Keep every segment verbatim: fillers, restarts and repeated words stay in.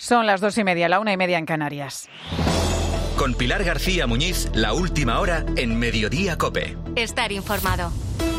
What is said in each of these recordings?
Son las dos y media, la una y media en Canarias. Con Pilar García Muñiz, la última hora en Mediodía COPE. Estar informado.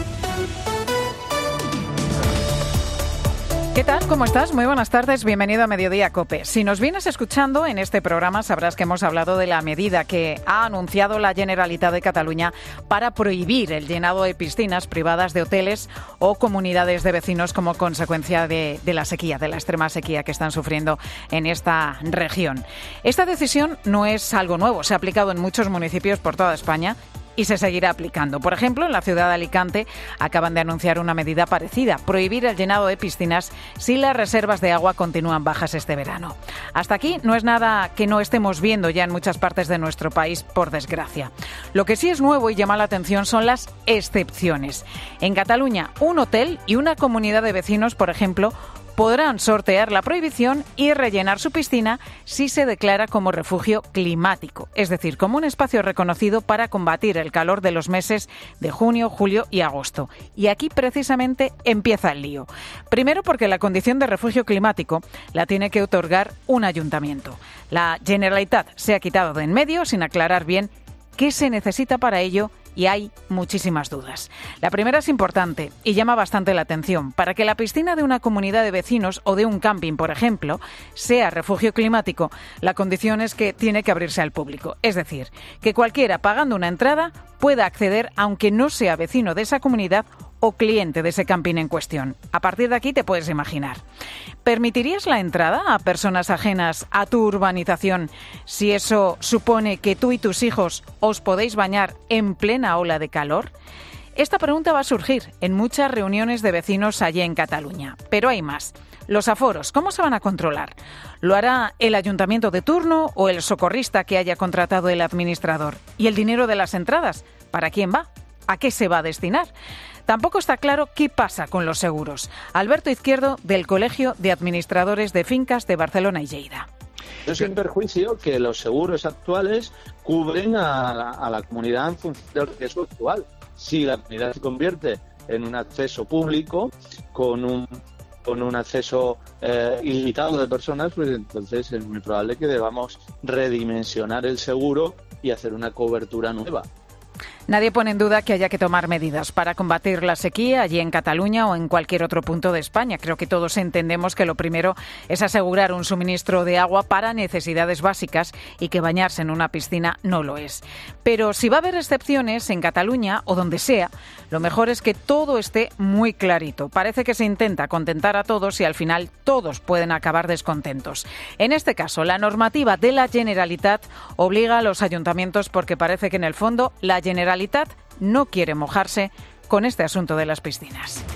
¿Qué tal? ¿Cómo estás? Muy buenas tardes, bienvenido a Mediodía COPE. Si nos vienes escuchando en este programa sabrás que hemos hablado de la medida que ha anunciado la Generalitat de Cataluña para prohibir el llenado de piscinas privadas de hoteles o comunidades de vecinos como consecuencia de, de la sequía, de la extrema sequía que están sufriendo en esta región. Esta decisión no es algo nuevo, se ha aplicado en muchos municipios por toda España y se seguirá aplicando. Por ejemplo, en la ciudad de Alicante acaban de anunciar una medida parecida, prohibir el llenado de piscinas si las reservas de agua continúan bajas este verano. Hasta aquí no es nada que no estemos viendo ya en muchas partes de nuestro país, por desgracia. Lo que sí es nuevo y llama la atención son las excepciones. En Cataluña, un hotel y una comunidad de vecinos, por ejemplo, podrán sortear la prohibición y rellenar su piscina si se declara como refugio climático, es decir, como un espacio reconocido para combatir el calor de los meses de junio, julio y agosto. Y aquí precisamente empieza el lío. Primero porque la condición de refugio climático la tiene que otorgar un ayuntamiento. La Generalitat se ha quitado de en medio sin aclarar bien qué se necesita para ello. Y hay muchísimas dudas. La primera es importante y llama bastante la atención. Para que la piscina de una comunidad de vecinos o de un camping, por ejemplo, sea refugio climático, la condición es que tiene que abrirse al público. Es decir, que cualquiera pagando una entrada pueda acceder aunque no sea vecino de esa comunidad o cliente de ese camping en cuestión. A partir de aquí te puedes imaginar. ¿Permitirías la entrada a personas ajenas a tu urbanización si eso supone que tú y tus hijos os podéis bañar en plena ola de calor? Esta pregunta va a surgir en muchas reuniones de vecinos allí en Cataluña. Pero hay más. Los aforos, ¿cómo se van a controlar? ¿Lo hará el ayuntamiento de turno o el socorrista que haya contratado el administrador? ¿Y el dinero de las entradas? ¿Para quién va? ¿A qué se va a destinar? Tampoco está claro qué pasa con los seguros. Alberto Izquierdo, del Colegio de Administradores de Fincas de Barcelona y Lleida. Es sin perjuicio que los seguros actuales cubren a la, a la comunidad en función del riesgo actual. Si la comunidad se convierte en un acceso público con un con un acceso eh, ilimitado de personas, pues entonces es muy probable que debamos redimensionar el seguro y hacer una cobertura nueva. Nadie pone en duda que haya que tomar medidas para combatir la sequía allí en Cataluña o en cualquier otro punto de España. Creo que todos entendemos que lo primero es asegurar un suministro de agua para necesidades básicas y que bañarse en una piscina no lo es. Pero si va a haber excepciones en Cataluña o donde sea, lo mejor es que todo esté muy clarito. Parece que se intenta contentar a todos y al final todos pueden acabar descontentos. En este caso, la normativa de la Generalitat obliga a los ayuntamientos porque parece que en el fondo la Generalitat no quiere mojarse con este asunto de las piscinas.